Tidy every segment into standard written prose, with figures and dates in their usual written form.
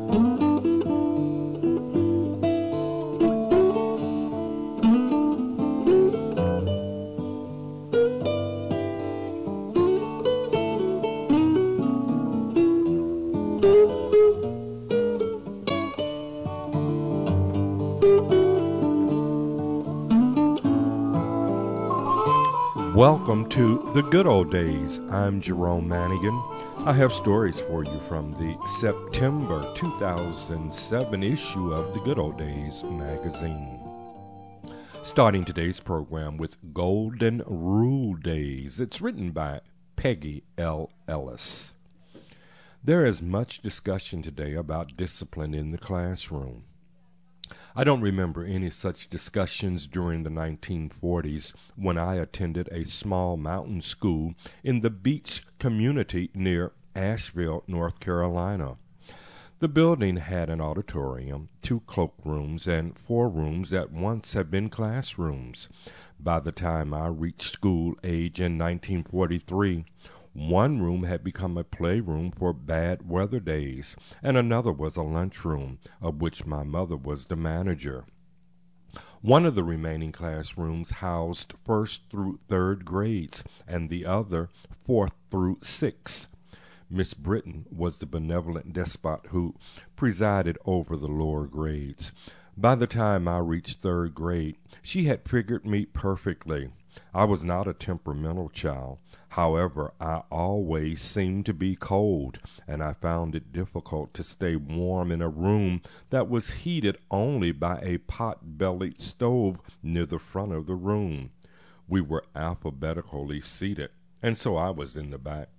Welcome to The Good Old Days. I'm Jerome Manigan. I have stories for you from the September 2007 issue of The Good Old Days magazine. Starting today's program with Golden Rule Days. It's written by Peggy L. Ellis. There is much discussion today about discipline in the classroom. I don't remember any such discussions during the 1940s when I attended a small mountain school in the beach community near Asheville, North Carolina. The building had an auditorium, 2 cloakrooms, and 4 rooms that once had been classrooms. By the time I reached school age in 1943, one room had become a playroom for bad weather days, and another was a lunchroom, of which my mother was the manager. One of the remaining classrooms housed 1st through 3rd grades, and the other 4th through 6th. Miss Britton was the benevolent despot who presided over the lower grades. By the time I reached 3rd grade, she had figured me perfectly. I was not a temperamental child. However, I always seemed to be cold, and I found it difficult to stay warm in a room that was heated only by a pot-bellied stove near the front of the room. We were alphabetically seated, and so I was in the back.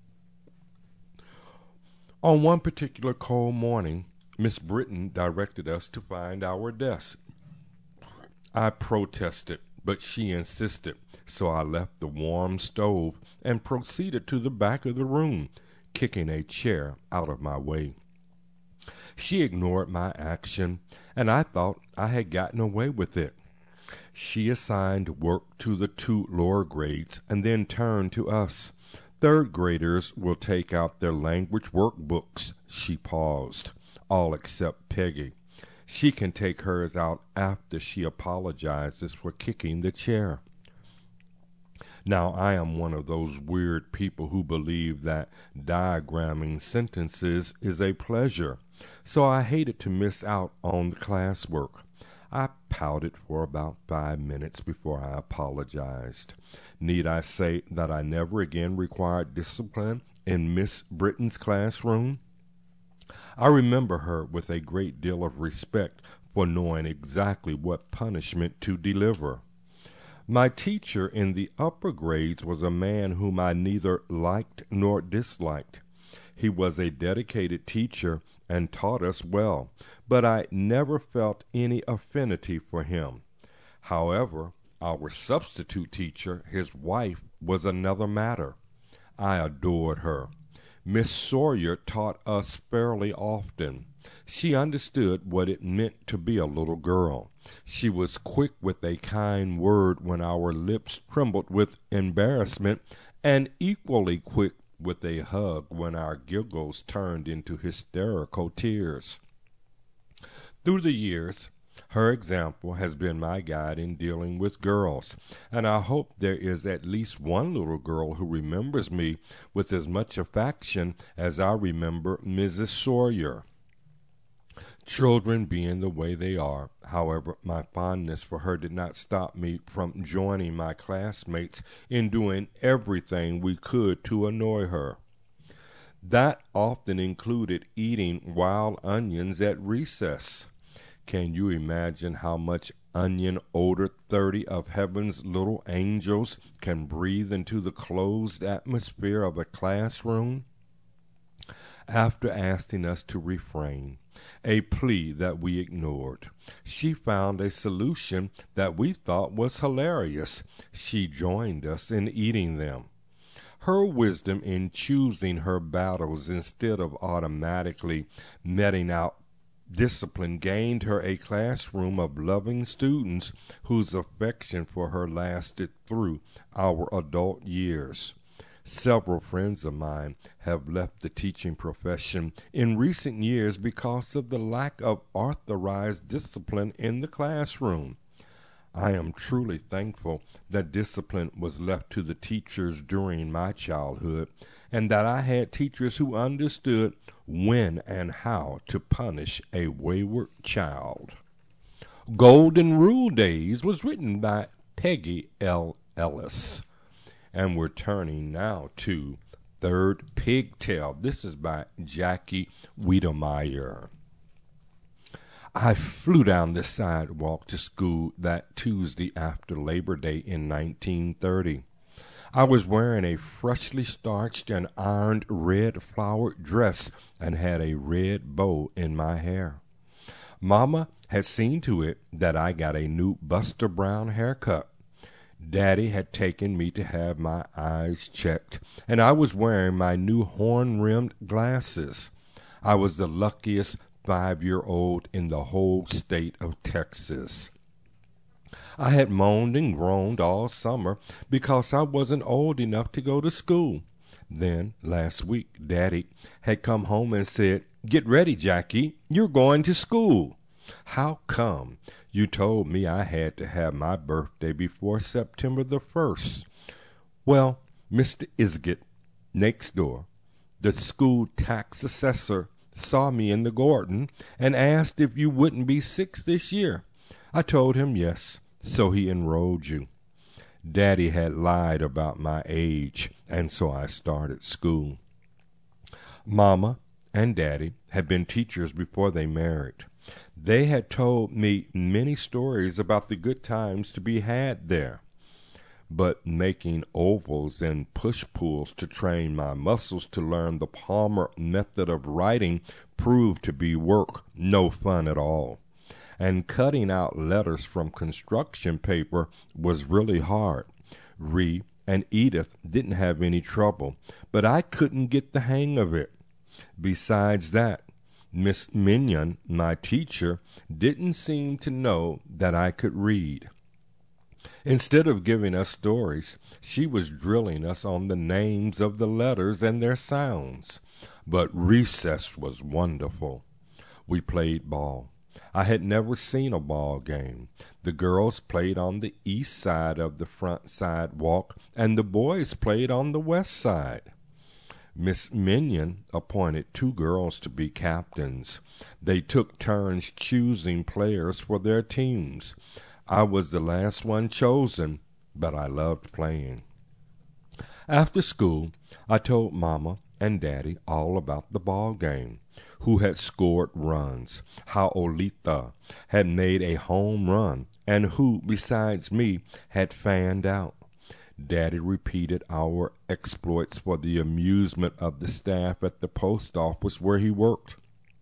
On one particular cold morning, Miss Britton directed us to find our desks. I protested, but she insisted, so I left the warm stove and proceeded to the back of the room, kicking a chair out of my way. She ignored my action, and I thought I had gotten away with it. She assigned work to the 2 lower grades and then turned to us. 3rd graders will take out their language workbooks. She paused. All except Peggy. She can take hers out after she apologizes for kicking the chair. Now, I am one of those weird people who believe that diagramming sentences is a pleasure, so I hated to miss out on the classwork. I pouted for about 5 minutes before I apologized. Need I say that I never again required discipline in Miss Britton's classroom? I remember her with a great deal of respect for knowing exactly what punishment to deliver. My teacher in the upper grades was a man whom I neither liked nor disliked. He was a dedicated teacher and taught us well, but I never felt any affinity for him. However, our substitute teacher, his wife, was another matter. I adored her. Miss Sawyer taught us fairly often. She understood what it meant to be a little girl. She was quick with a kind word when our lips trembled with embarrassment, and equally quick with a hug when our giggles turned into hysterical tears. Through the years, her example has been my guide in dealing with girls, and I hope there is at least one little girl who remembers me with as much affection as I remember Mrs. Sawyer. Children being the way they are, however, my fondness for her did not stop me from joining my classmates in doing everything we could to annoy her. That often included eating wild onions at recess. Can you imagine how much onion odor 30 of heaven's little angels can breathe into the closed atmosphere of a classroom? After asking us to refrain, a plea that we ignored, she found a solution that we thought was hilarious. She joined us in eating them. Her wisdom in choosing her battles instead of automatically meting out discipline gained her a classroom of loving students whose affection for her lasted through our adult years. Several friends of mine have left the teaching profession in recent years because of the lack of authorized discipline in the classroom. I am truly thankful that discipline was left to the teachers during my childhood, and that I had teachers who understood when and how to punish a wayward child. Golden Rule Days was written by Peggy L. Ellis. And we're turning now to Third Pigtail. This is by Jackie Wiedemeyer. I flew down the sidewalk to school that Tuesday after Labor Day in 1930. I was wearing a freshly starched and ironed red flowered dress and had a red bow in my hair. Mama had seen to it that I got a new Buster Brown haircut. Daddy had taken me to have my eyes checked, and I was wearing my new horn-rimmed glasses. I was the luckiest 5-year-old in the whole state of Texas. I had moaned and groaned all summer because I wasn't old enough to go to school. Then, last week, Daddy had come home and said, "Get ready, Jackie, you're going to school." "How come? You told me I had to have my birthday before September the 1st. Well, Mr. Isgett, next door, the school tax assessor, saw me in the garden and asked if you wouldn't be 6 this year. I told him yes, so he enrolled you. Daddy had lied about my age, and so I started school. Mama and Daddy had been teachers before they married. They had told me many stories about the good times to be had there. But making ovals and push-pulls to train my muscles to learn the Palmer method of writing proved to be work, no fun at all. And cutting out letters from construction paper was really hard. Ree and Edith didn't have any trouble, but I couldn't get the hang of it. Besides that, Miss Minion, my teacher, didn't seem to know that I could read. Instead of giving us stories, she was drilling us on the names of the letters and their sounds. But recess was wonderful. We played ball. I had never seen a ball game. The girls played on the east side of the front sidewalk, and the boys played on the west side. Miss Minion appointed 2 girls to be captains. They took turns choosing players for their teams. I was the last one chosen, but I loved playing. After school, I told Mama and Daddy all about the ball game, who had scored runs, how Olitha had made a home run, and who, besides me, had fanned out. Daddy repeated our exploits for the amusement of the staff at the post office where he worked.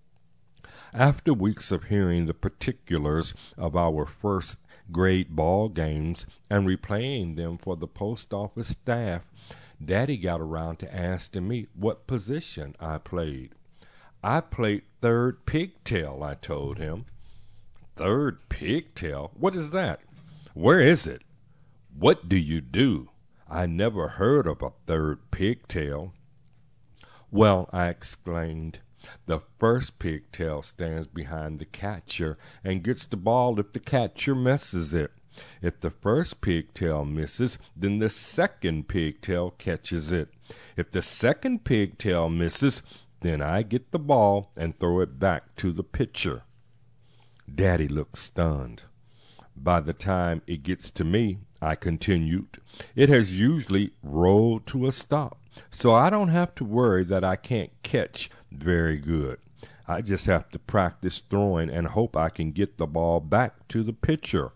After weeks of hearing the particulars of our first grade ball games and replaying them for the post office staff, Daddy got around to asking me what position I played. I played third pigtail, I told him. Third pigtail? What is that? Where is it? What do you do? I never heard of a third pigtail. Well, I exclaimed, the first pigtail stands behind the catcher and gets the ball if the catcher misses it. If the first pigtail misses, then the second pigtail catches it. If the second pigtail misses, then I get the ball and throw it back to the pitcher. Daddy looked stunned. By the time it gets to me, I continued, it has usually rolled to a stop, so I don't have to worry that I can't catch very good. I just have to practice throwing and hope I can get the ball back to the pitcher.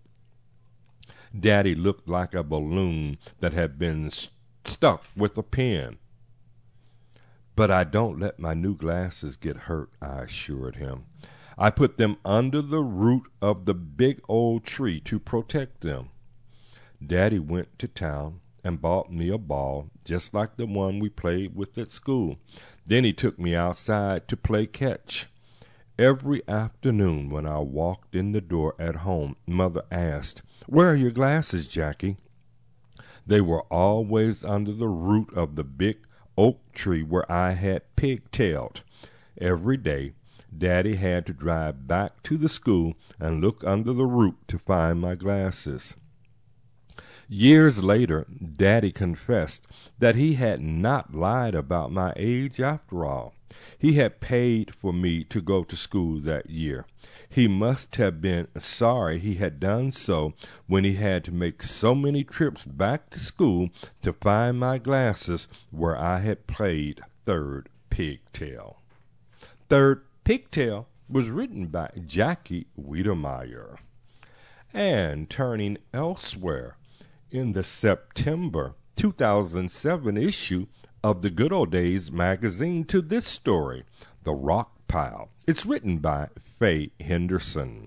Daddy looked like a balloon that had been stuck with a pin. But I don't let my new glasses get hurt, I assured him. I put them under the root of the big old tree to protect them. Daddy went to town and bought me a ball just like the one we played with at school. Then he took me outside to play catch. Every afternoon when I walked in the door at home, Mother asked, "Where are your glasses, Jackie?" They were always under the root of the big oak tree where I had pigtailed. Every day, Daddy had to drive back to the school and look under the root to find my glasses. Years later, Daddy confessed that he had not lied about my age after all. He had paid for me to go to school that year. He must have been sorry he had done so when he had to make so many trips back to school to find my glasses where I had played third pigtail. Third Pigtail was written by Jackie Wiedemeyer. And turning elsewhere, in the September 2007 issue of the Good Old Days magazine to this story, The Rock Pile. It's written by Faye Henderson.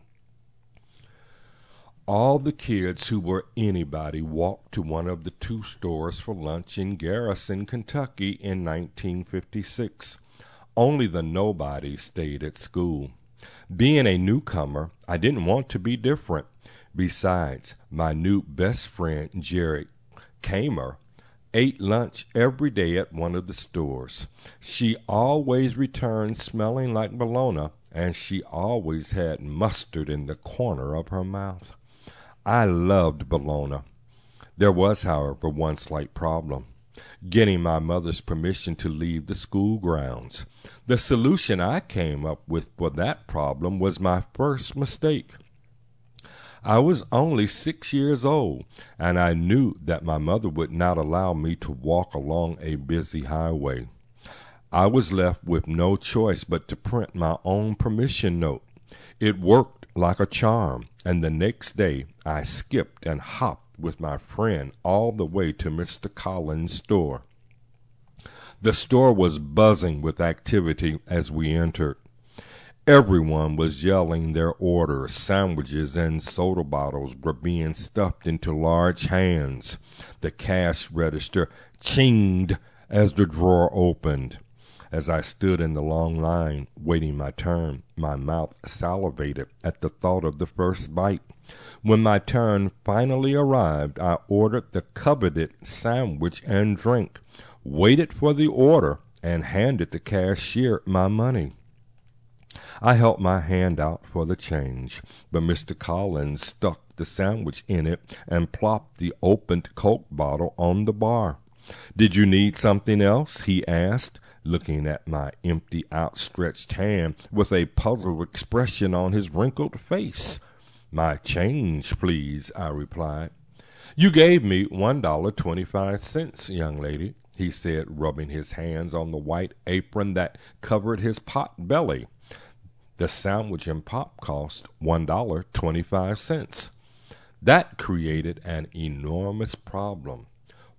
All the kids who were anybody walked to one of the two stores for lunch in Garrison, Kentucky in 1956. Only the nobodies stayed at school. Being a newcomer, I didn't want to be different. Besides, my new best friend, Jerry Kamer, ate lunch every day at one of the stores. She always returned smelling like bologna, and she always had mustard in the corner of her mouth. I loved bologna. There was, however, one slight problem: getting my mother's permission to leave the school grounds. The solution I came up with for that problem was my first mistake. I was only 6 years old, and I knew that my mother would not allow me to walk along a busy highway. I was left with no choice but to print my own permission note. It worked like a charm, and the next day I skipped and hopped with my friend all the way to Mr. Collins' store. The store was buzzing with activity as we entered. Everyone was yelling their orders. Sandwiches and soda bottles were being stuffed into large hands. The cash register chinged as the drawer opened. As I stood in the long line, waiting my turn, my mouth salivated at the thought of the first bite. When my turn finally arrived, I ordered the coveted sandwich and drink, waited for the order, and handed the cashier my money. I held my hand out for the change, but Mr. Collins stuck the sandwich in it and plopped the opened Coke bottle on the bar. "Did you need something else?" he asked, looking at my empty, outstretched hand with a puzzled expression on his wrinkled face. "My change, please," I replied. "You gave me $1.25, young lady," he said, rubbing his hands on the white apron that covered his pot belly. The sandwich and pop cost $1.25. That created an enormous problem.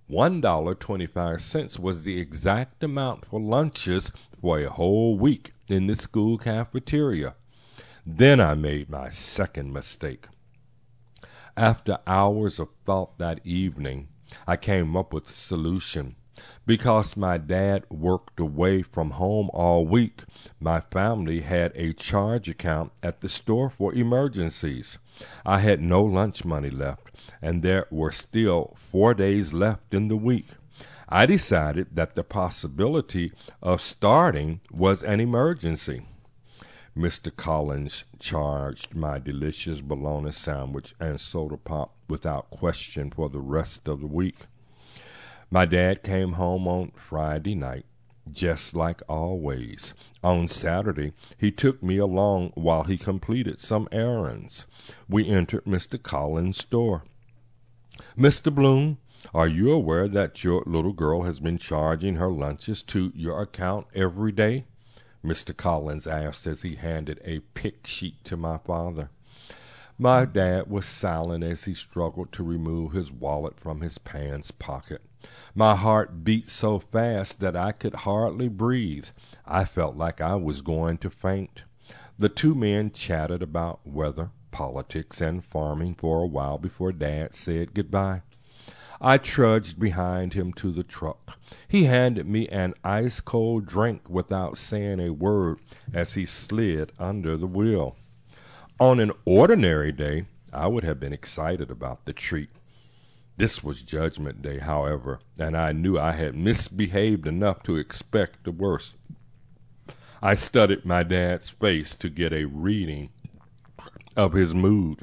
$1.25 was the exact amount for lunches for a whole week in the school cafeteria. Then I made my second mistake. After hours of thought that evening, I came up with a solution. Because my dad worked away from home all week, my family had a charge account at the store for emergencies. I had no lunch money left, and there were still 4 days left in the week. I decided that the possibility of starting was an emergency. Mr. Collins charged my delicious bologna sandwich and soda pop without question for the rest of the week. My dad came home on Friday night, just like always. On Saturday, he took me along while he completed some errands. We entered Mr. Collins' store. "Mr. Bloom, are you aware that your little girl has been charging her lunches to your account every day?" Mr. Collins asked as he handed a pick sheet to my father. My dad was silent as he struggled to remove his wallet from his pants pocket. My heart beat so fast that I could hardly breathe. I felt like I was going to faint. The two men chatted about weather, politics, and farming for a while before Dad said goodbye. I trudged behind him to the truck. He handed me an ice-cold drink without saying a word as he slid under the wheel. On an ordinary day, I would have been excited about the treat. This was Judgment Day, however, and I knew I had misbehaved enough to expect the worst. I studied my dad's face to get a reading of his mood.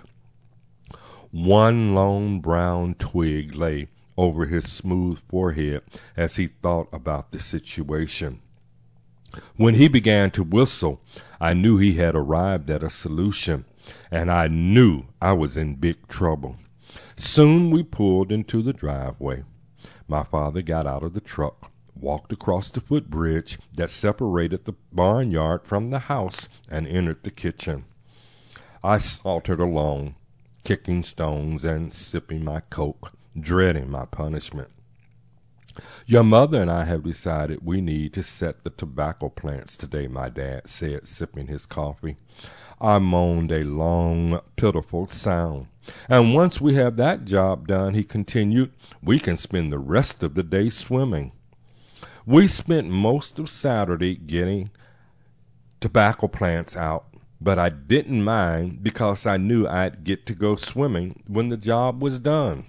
One lone brown twig lay over his smooth forehead as he thought about the situation. When he began to whistle, I knew he had arrived at a solution, and I knew I was in big trouble. Soon we pulled into the driveway. My father got out of the truck, walked across the footbridge that separated the barnyard from the house, and entered the kitchen. I sauntered along, kicking stones and sipping my Coke, dreading my punishment. "Your mother and I have decided we need to set the tobacco plants today," my dad said, sipping his coffee. I moaned a long, pitiful sound. "And once we have that job done," he continued, "we can spend the rest of the day swimming." We spent most of Saturday getting tobacco plants out, but I didn't mind because I knew I'd get to go swimming when the job was done.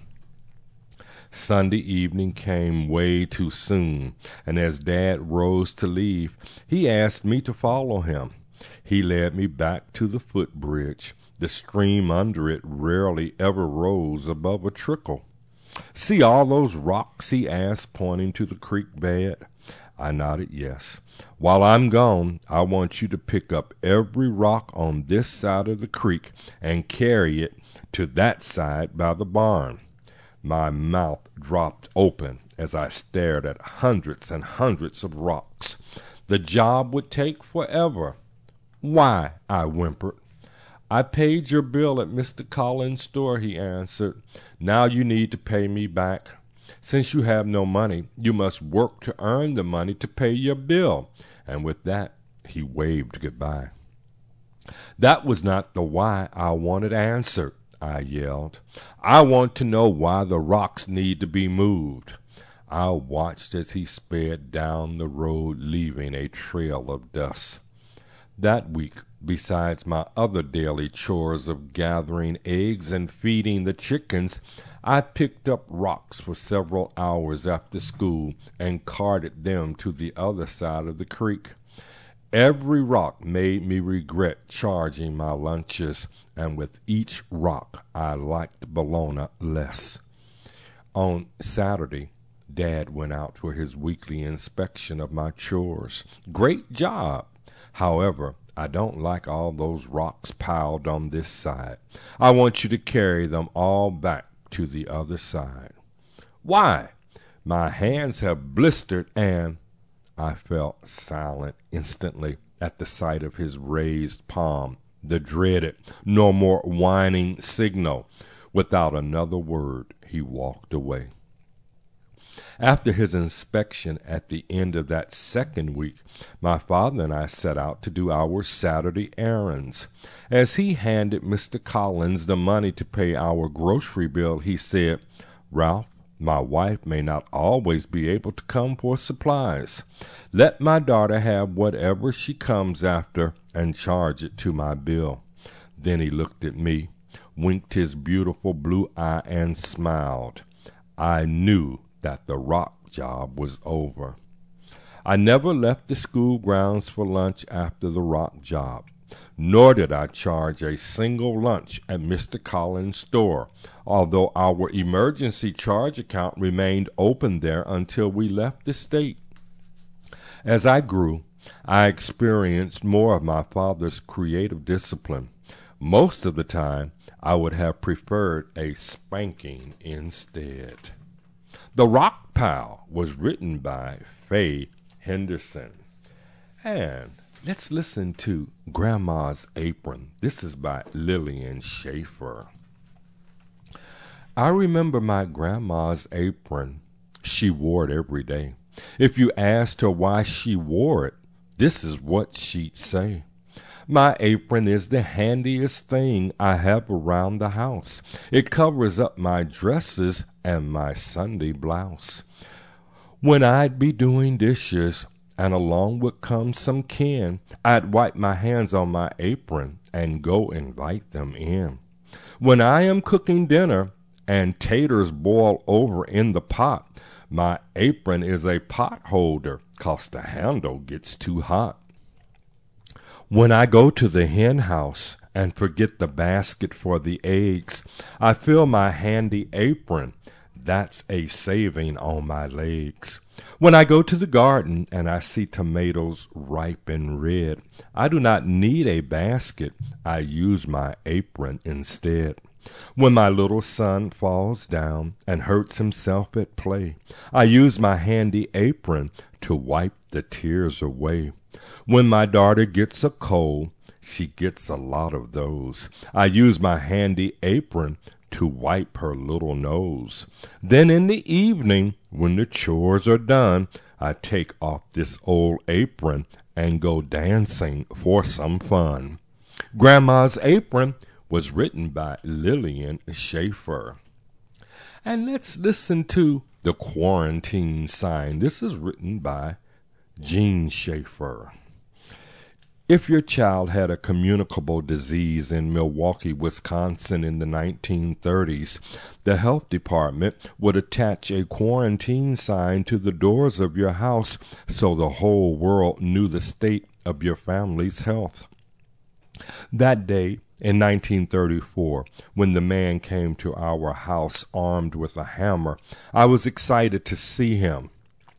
Sunday evening came way too soon, and as Dad rose to leave, he asked me to follow him. He led me back to the footbridge. The stream under it rarely ever rose above a trickle. "See all those rocks?" he asked, pointing to the creek bed. I nodded yes. "While I'm gone, I want you to pick up every rock on this side of the creek and carry it to that side by the barn." My mouth dropped open as I stared at hundreds and hundreds of rocks. The job would take forever. "Why?" I whimpered. "I paid your bill at Mr. Collins' store," he answered. "Now you need to pay me back. Since you have no money, you must work to earn the money to pay your bill." And with that, he waved goodbye. "That was not the why I wanted answered," I yelled. "I want to know why the rocks need to be moved." I watched as he sped down the road, leaving a trail of dust. That week, besides my other daily chores of gathering eggs and feeding the chickens, I picked up rocks for several hours after school and carted them to the other side of the creek. Every rock made me regret charging my lunches, and with each rock I liked Bologna less. On Saturday, Dad went out for his weekly inspection of my chores. Great job! However, I don't like all those rocks piled on this side. I want you to carry them all back to the other side. "Why?" "My hands have blistered and—" I fell silent instantly at the sight of his raised palm, the dreaded "no more whining" signal. Without another word, he walked away. After his inspection at the end of that second week, my father and I set out to do our Saturday errands. As he handed Mr. Collins the money to pay our grocery bill, he said, "Ralph, my wife may not always be able to come for supplies. Let my daughter have whatever she comes after and charge it to my bill." Then he looked at me, winked his beautiful blue eye, and smiled. I knew that the rock job was over. I never left the school grounds for lunch after the rock job, nor did I charge a single lunch at Mr. Collins' store, although our emergency charge account remained open there until we left the state. As I grew, I experienced more of my father's creative discipline. Most of the time, I would have preferred a spanking instead. The Rock Pal was written by Faye Henderson. And let's listen to Grandma's Apron. This is by Lillian Schaefer. I remember my grandma's apron. She wore it every day. If you asked her why she wore it, this is what she'd say. "My apron is the handiest thing I have around the house. It covers up my dresses and my Sunday blouse. When I'd be doing dishes and along would come some kin, I'd wipe my hands on my apron and go invite them in. When I am cooking dinner, and taters boil over in the pot. My apron is a pot holder 'cause the handle gets too hot. When I go to the hen house and forget the basket for the eggs, I fill my handy apron. That's a saving on my legs. When I go to the garden and I see tomatoes ripe and red, I do not need a basket. I use my apron instead. When my little son falls down and hurts himself at play, I use my handy apron to wipe the tears away. When my daughter gets a cold, she gets a lot of those. I use my handy apron to wipe her little nose. Then in the evening, when the chores are done, I take off this old apron and go dancing for some fun. Grandma's Apron was written by Lillian Schaefer. And let's listen to The Quarantine Sign. This is written by Gene Schaefer. If your child had a communicable disease in Milwaukee, Wisconsin in the 1930s, the health department would attach a quarantine sign to the doors of your house so the whole world knew the state of your family's health. That day, in 1934, when the man came to our house armed with a hammer, I was excited to see him.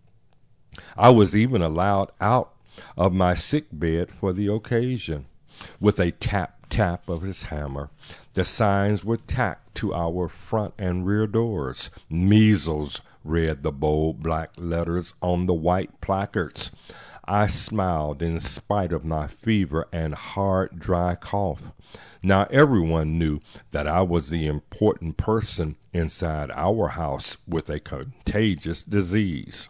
I was even allowed out of my sick bed for the occasion. With a tap of his hammer, the signs were tacked to our front and rear doors. Measles, read the bold black letters on the white placards. I smiled in spite of my fever and hard, dry cough. Now everyone knew that I was the important person inside our house with a contagious disease.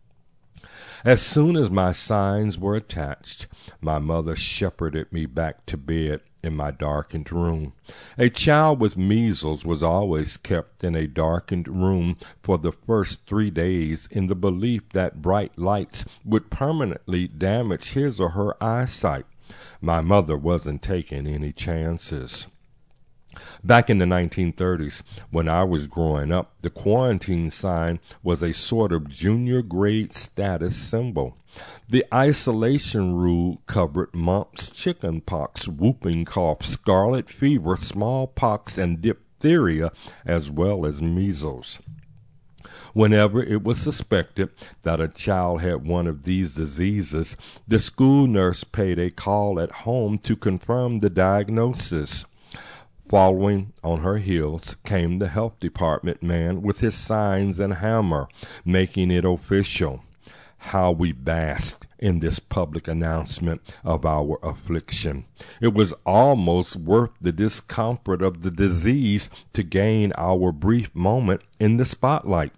As soon as my signs were attached, my mother shepherded me back to bed in my darkened room. A child with measles was always kept in a darkened room for the first 3 days in the belief that bright lights would permanently damage his or her eyesight. My mother wasn't taking any chances. Back in the 1930s, when I was growing up, the quarantine sign was a sort of junior grade status symbol. The isolation rule covered mumps, chickenpox, whooping cough, scarlet fever, smallpox, and diphtheria, as well as measles. Whenever it was suspected that a child had one of these diseases, the school nurse paid a call at home to confirm the diagnosis. Following on her heels came the health department man with his signs and hammer, making it official. How we basked in this public announcement of our affliction. It was almost worth the discomfort of the disease to gain our brief moment in the spotlight.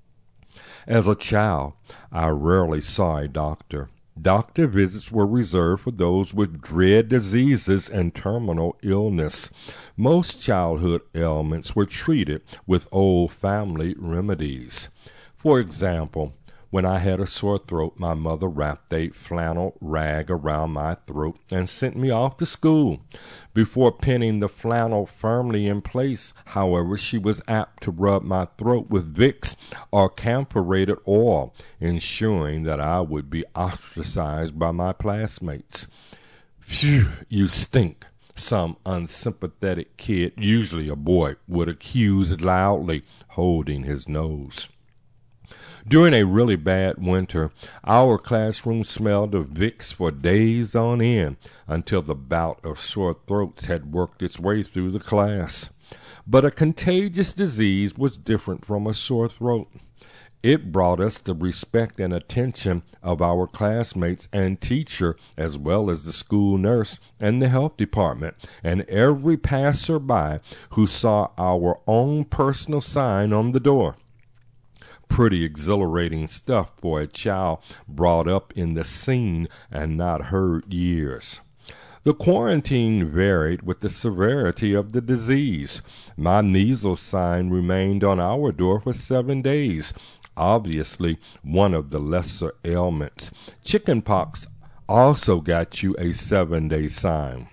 As a child, I rarely saw a doctor. Doctor visits were reserved for those with dread diseases and terminal illness. Most childhood ailments were treated with old family remedies. For example, when I had a sore throat, my mother wrapped a flannel rag around my throat and sent me off to school. Before pinning the flannel firmly in place, however, she was apt to rub my throat with Vicks or camphorated oil, ensuring that I would be ostracized by my classmates. "Phew, you stink," some unsympathetic kid, usually a boy, would accuse loudly, holding his nose. During a really bad winter, our classroom smelled of Vicks for days on end until the bout of sore throats had worked its way through the class. But a contagious disease was different from a sore throat. It brought us the respect and attention of our classmates and teacher, as well as the school nurse and the health department, and every passerby who saw our own personal sign on the door. Pretty exhilarating stuff for a child brought up in the seen and not heard years. The quarantine varied with the severity of the disease. My measles sign remained on our door for 7 days, obviously one of the lesser ailments. Chickenpox also got you a 7-day sign.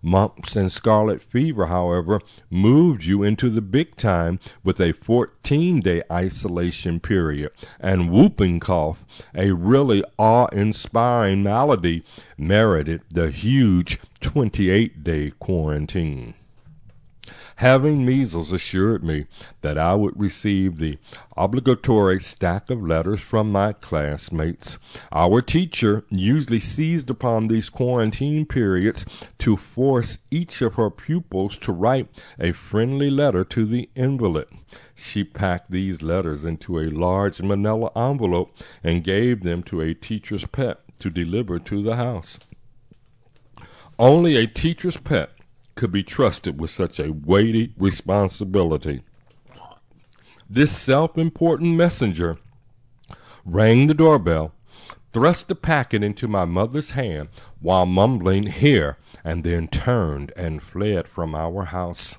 Mumps and scarlet fever, however, moved you into the big time with a 14-day isolation period, and whooping cough, a really awe-inspiring malady, merited the huge 28-day quarantine. Having measles assured me that I would receive the obligatory stack of letters from my classmates. Our teacher usually seized upon these quarantine periods to force each of her pupils to write a friendly letter to the invalid. She packed these letters into a large manila envelope and gave them to a teacher's pet to deliver to the house. Only a teacher's pet could be trusted with such a weighty responsibility. This self-important messenger rang the doorbell, thrust the packet into my mother's hand while mumbling "here," and then turned and fled from our house.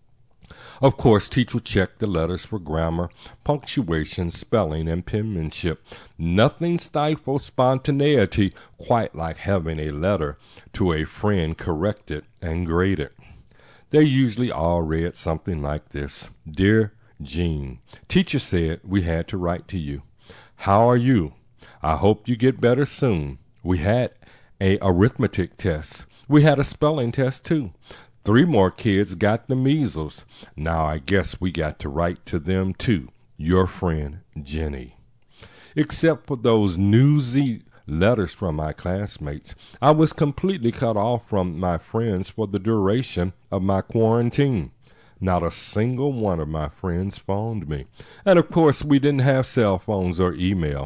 Of course, teacher checked the letters for grammar, punctuation, spelling, and penmanship. Nothing stifles spontaneity quite like having a letter to a friend corrected and graded. They usually all read something like this: "Dear Jean, teacher said we had to write to you. How are you? I hope you get better soon. We had a arithmetic test. We had a spelling test too. 3 more kids got the measles. Now I guess we got to write to them too. Your friend, Jenny." Except for those newsy letters from my classmates, I was completely cut off from my friends for the duration of my quarantine. Not a single one of my friends phoned me. And of course, we didn't have cell phones or email.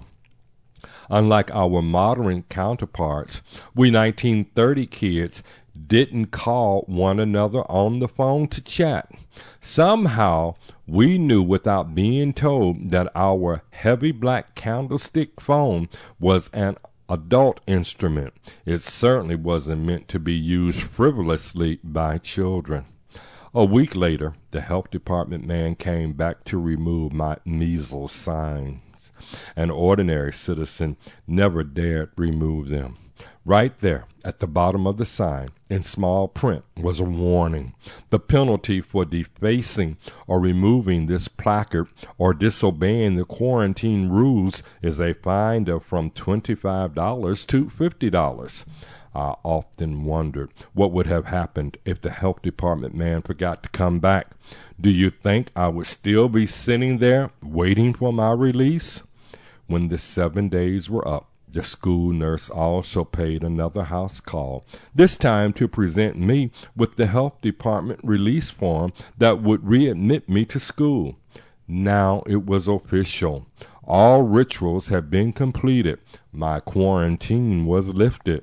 Unlike our modern counterparts, we 1930 kids didn't call one another on the phone to chat. Somehow, we knew without being told that our heavy black candlestick phone was an adult instrument. It certainly wasn't meant to be used frivolously by children. A week later, the health department man came back to remove my measles signs. An ordinary citizen never dared remove them. Right there, at the bottom of the sign, in small print, was a warning. The penalty for defacing or removing this placard or disobeying the quarantine rules is a fine of from $25 to $50. I often wondered what would have happened if the health department man forgot to come back. Do you think I would still be sitting there waiting for my release? When the 7 days were up, the school nurse also paid another house call, this time to present me with the health department release form that would readmit me to school. Now it was official. All rituals had been completed. My quarantine was lifted.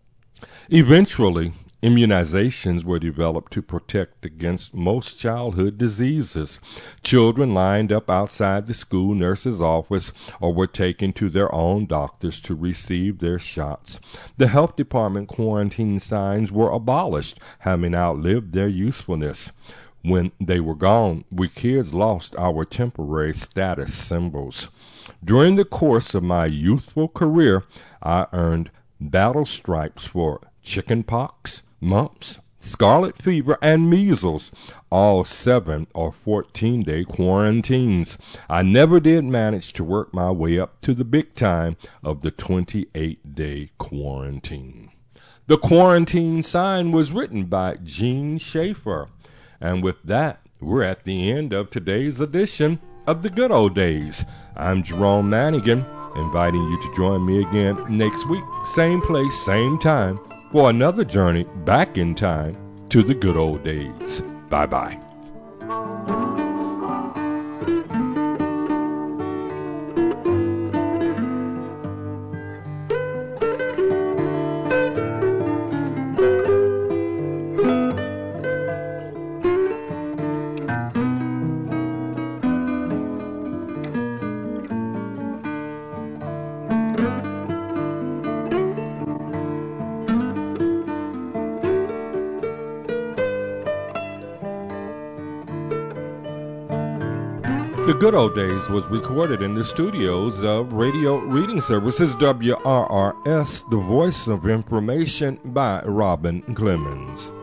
Eventually, immunizations were developed to protect against most childhood diseases. Children lined up outside the school nurse's office or were taken to their own doctors to receive their shots. The health department quarantine signs were abolished, having outlived their usefulness. When they were gone, we kids lost our temporary status symbols. During the course of my youthful career, I earned battle stripes for chicken pox, mumps, scarlet fever, and measles, all 7 or 14-day quarantines. I never did manage to work my way up to the big time of the 28-day quarantine. The quarantine sign was written by Gene Schaefer. And with that, we're at the end of today's edition of The Good Old Days. I'm Jerome Manigan, inviting you to join me again next week, same place, same time, for another journey back in time to the good old days. Bye-bye. The Good Old Days was recorded in the studios of Radio Reading Services, WRRS, the voice of information, by Robin Clemens.